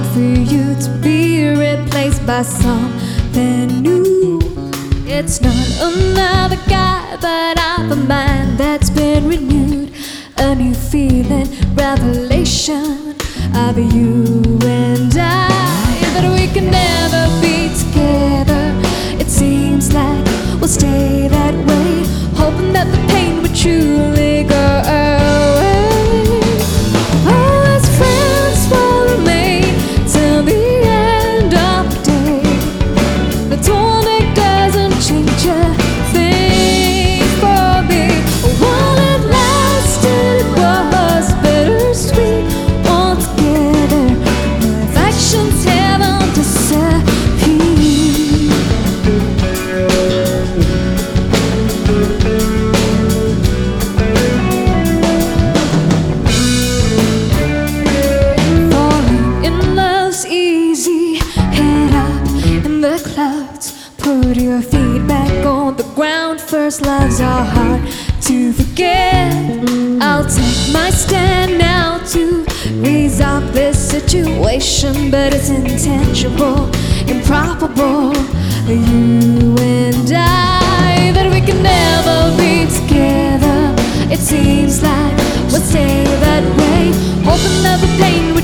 for you to be replaced by something new. It's not another guy, but I'm a mind that's been renewed. A new feeling, revelation of you and I, that we can never be together. It seems like we'll stay that way, hoping that the pain would truly go away. Oh, as friends will remain till the end of the day. That's all that doesn't change a thing for me. While it lasted, it was bittersweet. All together, my affections haven't disappeared. Falling in love's easy, head up in the clouds. Put your feet back on the ground. First loves are hard to forget. I'll take my stand now to resolve this situation, but it's intentional, improbable. You and I, that we can never be together. It seems like we'll stay that way, hoping that the pain